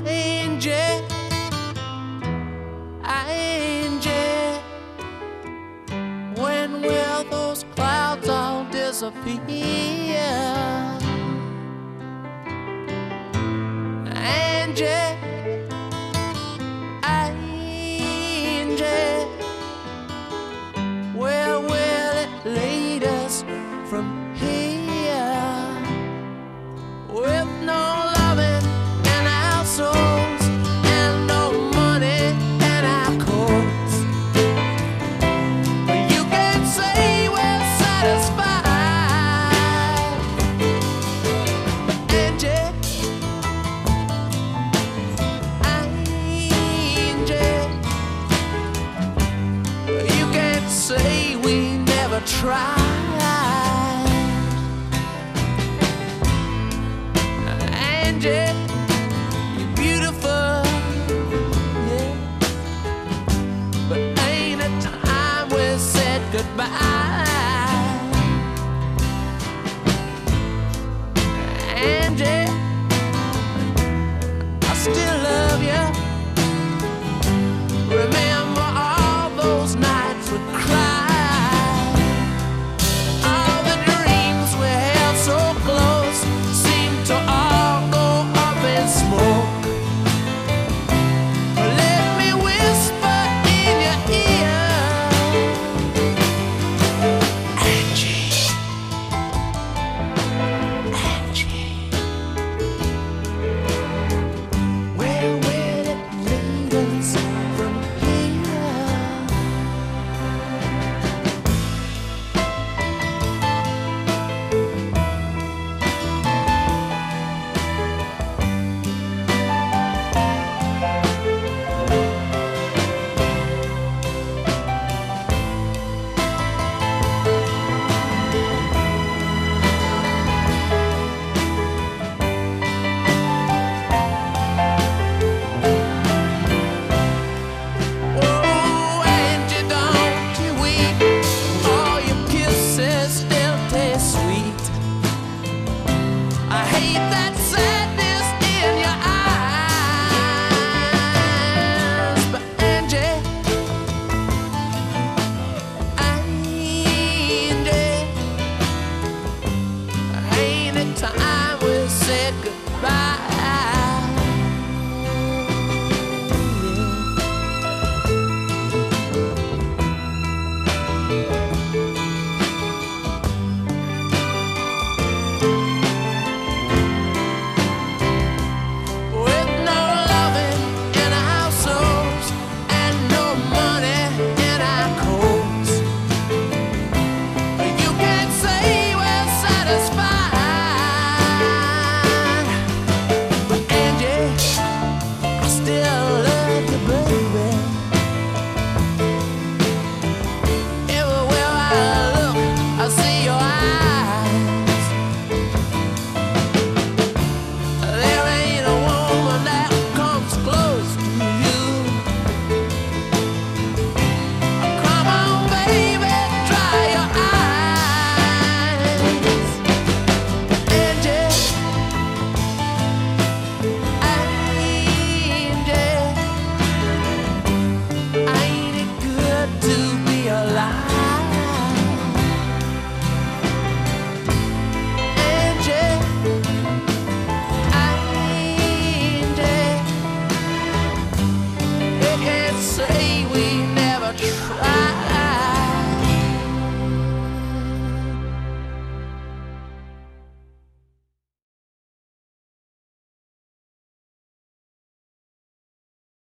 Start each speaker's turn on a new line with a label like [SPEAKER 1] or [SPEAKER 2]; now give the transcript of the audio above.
[SPEAKER 1] Angie, Angie, when will those clouds all disappear? Angie, Angie, where will it lead us from here? With no loving in our souls and no money in our coats, you can say we're satisfied. Angie, Angie, you can say we never tried. Angie, you're beautiful, yeah, but ain't it time we said goodbye? Angie.